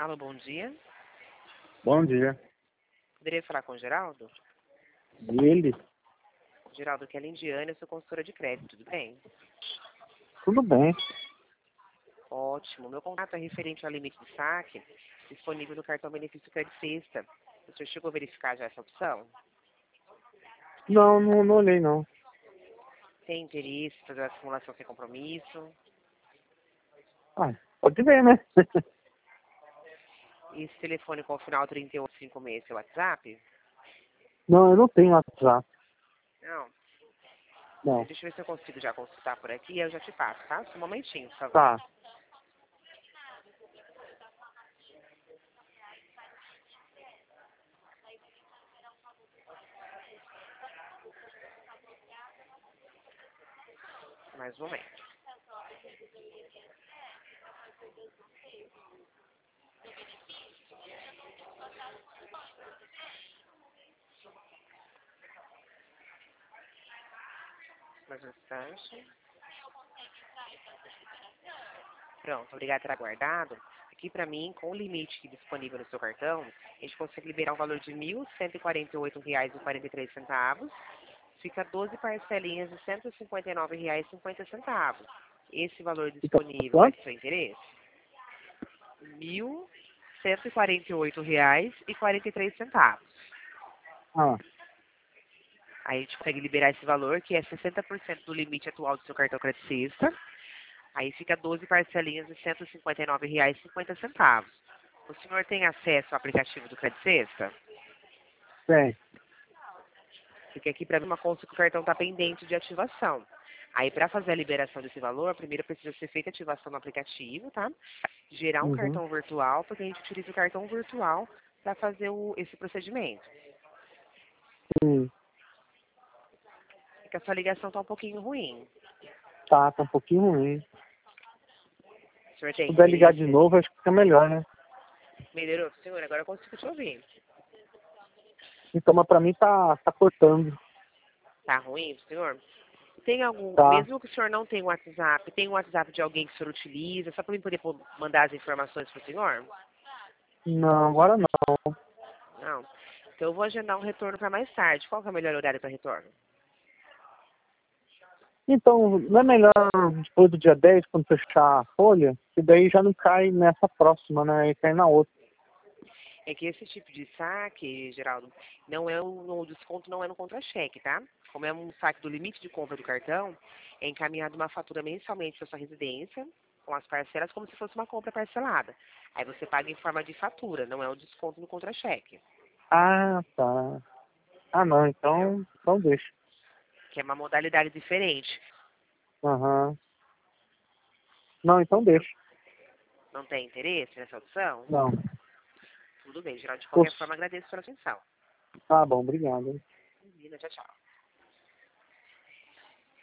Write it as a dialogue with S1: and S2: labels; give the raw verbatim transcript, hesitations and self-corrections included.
S1: Alô, bom dia.
S2: Bom dia.
S1: Poderia falar com o Geraldo?
S2: E ele?
S1: Geraldo, que é Lindiane, eu sou consultora de crédito, tudo bem?
S2: Tudo bem.
S1: Ótimo. Meu contato é referente ao limite de saque disponível no cartão benefício Crédito Sexta. O senhor chegou a verificar já essa opção?
S2: Não, não, não olhei não.
S1: Tem interesse em fazer a simulação sem compromisso?
S2: Ah, pode ver, né?
S1: Esse telefone com o final trinta e oito cinquenta e seis é seu WhatsApp?
S2: Não, eu não tenho WhatsApp.
S1: Não.
S2: Não.
S1: Deixa eu ver se eu consigo já consultar por aqui e eu já te passo, tá? Só um momentinho, por favor.
S2: Tá.
S1: Mais um momento. Mais um instante. Pronto, obrigado por ter aguardado. Aqui para mim, com o limite disponível no seu cartão, a gente consegue liberar um valor de mil cento e quarenta e oito reais e quarenta e três centavos. Fica doze parcelinhas de cento e cinquenta e nove reais e cinquenta centavos. Esse valor disponível é
S2: Quanto?
S1: de seu interesse? mil cento e quarenta e oito reais e quarenta e três centavos.
S2: Ah,
S1: Aí a gente consegue liberar esse valor, que é sessenta por cento do limite atual do seu cartão Crédito Sexta. Aí fica doze parcelinhas de cento e cinquenta e nove reais e cinquenta centavos. O senhor tem acesso ao aplicativo do Crédito Sexta?
S2: tem.
S1: Porque aqui para mim uma consta que o cartão está pendente de ativação. Aí para fazer a liberação desse valor, primeiro precisa ser feita a ativação no aplicativo, tá? Gerar um
S2: Uhum.
S1: cartão virtual, porque a gente utiliza o cartão virtual para fazer o, esse procedimento.
S2: Sim.
S1: É que a sua ligação está um pouquinho ruim.
S2: Tá, tá um pouquinho ruim.
S1: O senhor
S2: Se
S1: tem
S2: puder ligar de
S1: interesse?
S2: novo, acho que fica melhor, né?
S1: Melhorou? Senhor, agora eu consigo te ouvir.
S2: Então, mas pra mim tá, tá cortando.
S1: Tá ruim, senhor? Tem algum,
S2: Tá.
S1: mesmo que o senhor não tenha um WhatsApp, tem um WhatsApp de alguém que o senhor utiliza, só para mim poder pô- mandar as informações para o senhor?
S2: Não, agora não.
S1: Não. Então eu vou agendar um retorno para mais tarde. Qual que é o melhor horário para retorno?
S2: Então, não é melhor depois do dia dez, quando fechar a folha? Que daí já não cai nessa próxima, né? E cai na outra.
S1: É que esse tipo de saque, Geraldo, não é o, o desconto não é no contra-cheque, tá? Como é um saque do limite de compra do cartão, é encaminhado uma fatura mensalmente para sua residência, com as parcelas, como se fosse uma compra parcelada. Aí você paga em forma de fatura, não é o desconto no contra-cheque,
S2: Ah, tá. Ah, não.
S1: entendeu?
S2: Então, então deixa.
S1: Que é uma modalidade diferente.
S2: Aham. Não, então deixa.
S1: Não tem interesse nessa opção?
S2: Não.
S1: Tudo bem, Geraldo. De qualquer
S2: Poxa.
S1: forma, agradeço pela atenção.
S2: Tá bom, obrigado.
S1: Imagina, tchau, tchau.